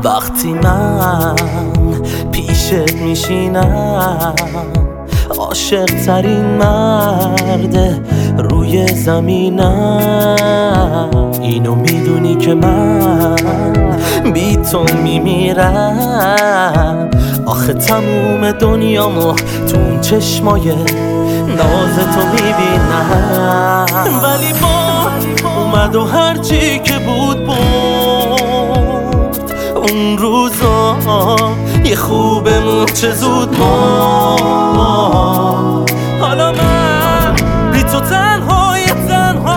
وقتی من پیشت میشینم عاشق ترین مرد روی زمینم، اینو میدونی که من بی تو میمیرم. آخه تموم دنیامو تو اون چشمای ناز تو میبینم، ولی با اومد و هرچی که بود برد. اون روزا یه خوبمون چه زود ما، حالا من بی تو تنهای تنها.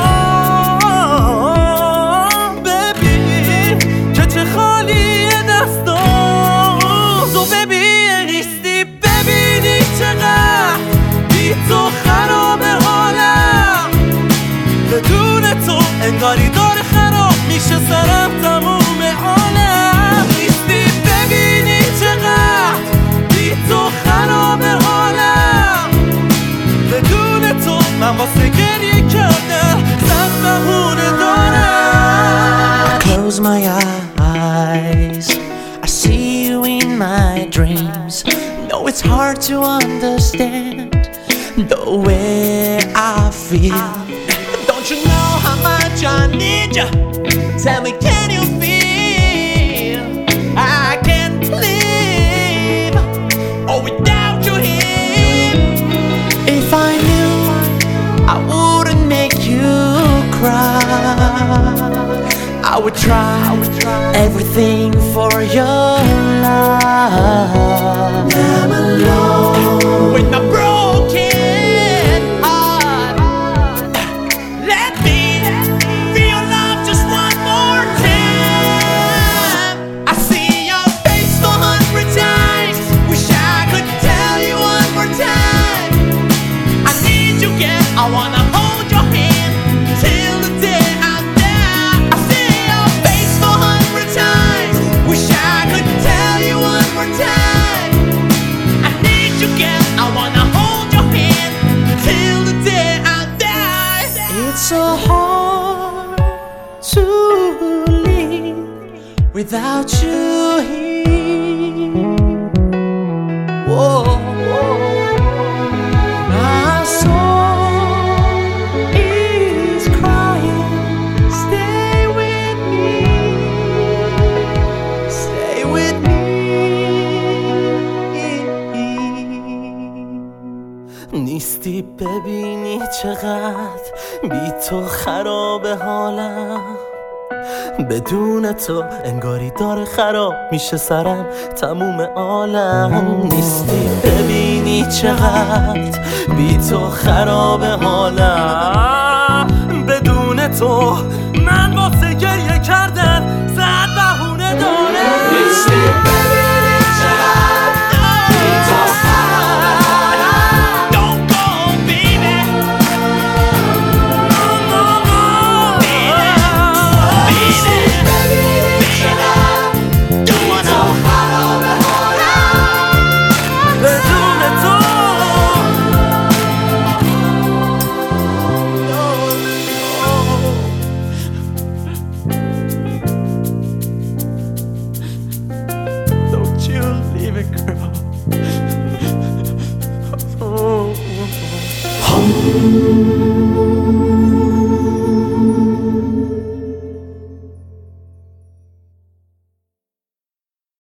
ببین که چه خالی دستام تو، ببین نیستی، ببینی چقدر بی تو خراب حالم. بدون تو انگاری داره خراب میشه سرم تموم عالم. نیستی، ببینی چقدر بی تو خراب حالم. بدون تو من واسه گریه کردم صد بهونه دارم. Close my eyes, I see you in my dreams. No, it's hard to understand the way I feel. Don't you know how much I need you? Tell me, can you feel? I can't live oh without you here. If I knew I wouldn't make you cry, I would try everything for your love. I'm alone with a broken heart. Let me feel your love just one more time. I see your face 100 times. Wish I could tell you one more time. I need you again. I wanna hold your hand till the day I die. I see your face 100 times. Wish I could tell you one more time. I need you again. I wanna hold your hand till the day I die. It's so hard to live without you here. Whoa. My soul is crying. Stay with me. Stay with me. نیستی، ببینی چقدر بی تو خراب حالم. بدون تو انگاری داره خراب میشه سرم تموم عالم. نیستی، ببینی چقدر بی تو خراب حالم. بدون تو من واسه گریه کردن صد بهونه دارم. نیستی، ببینی چقدر بی تو خراب حالم. Don't go, baby. Don't you leave it, girl.